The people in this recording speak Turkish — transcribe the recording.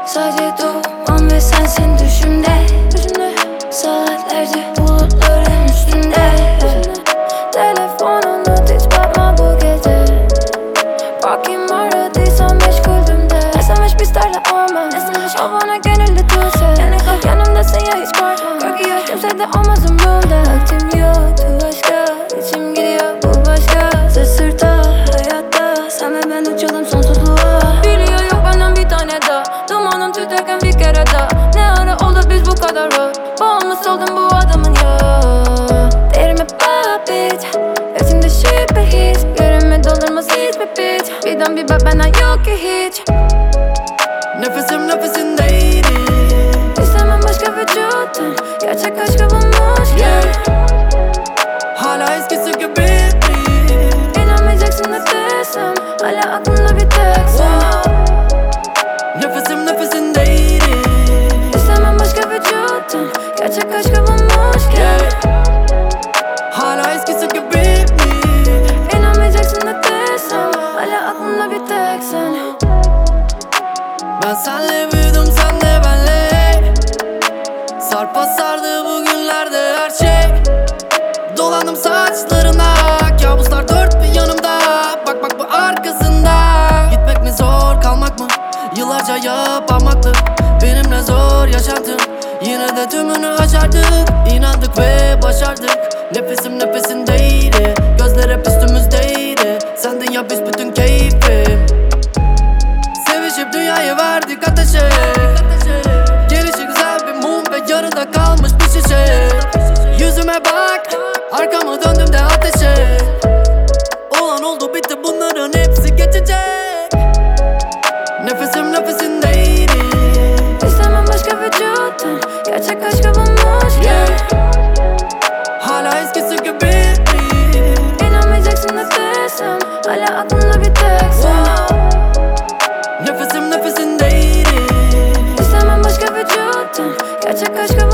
Sadece duman ve sensin düşümde. Saatlerce bulutların üstünde. Telefonunu hiç bakma bu gece. Bakayım aradıysan meşguldüm de. SMS bizlerle olmaz. O bana gönüllü tutsa. Yani kalk yanımdasın ya hiç korkma. Korku yok kimse de olmaz umrumda. Vaktim yoktu başka. İçim gidiyor bu başka. Sırt sırta hayatta. Sen ve ben uçalım sonsuzluğa. Biliyor yok benden bir tane daha. Dumanım tüterken bir kere daha. Ne ara oldu biz bu kadar rahat. Bağımlısı oldum bu adamın ya. Derime bak bitch. Gözümde şüphe his. Görünme doldurmaz hiçbir bitch. Birden bir bak benden yok ki hiç. Nefesim nefesindeydi. İstemem başka vücudun. Gerçek aşkı bulmuşken Hala eskisi gibi değil. İnanmayacaksın da desem. Hala aklımda bir tek sen. Nefesim nefesindeydi. İstemem başka vücudun. Gerçek aşkı bulmuşken Hala eskisi gibi değil. İnanmayacaksın da desem. Hala aklımda bir tek sen. Ben senle büyüdüm, sen de benle. Sarpa sardı bugünlerde her şey. Dolandım saçlarına. Kabuslar dört bir yanımda. Bak bak bu arkasında. Gitmek mi zor, kalmak mı? Yıllarca yapamaktı benimle zor yaşantım. Yine de tümünü başardık. İnandık ve başardık. Nefesim nefesindeydi. Gözler hep üstümüzdeydi. Sendin ya biz bütün keyfi. Sevişip dünyayı verdik ateşe. Gelişi güzel bir mum ve yarıda kalmış bir şişe. Yüzüme bak, arkamı döndüm de ateşe. Olan oldu bitti, bunların hepsi geçecek. Nefesim nefesindeydi. İstemem başka vücudun. Gerçek aşkı bulmuşken Hala eskisi gibi değil. İnanmayacaksın da desem. Hala aklımda bir tek sen. Nefesim nefesindeydi. İstemem başka vücudun. Gerçek aşkı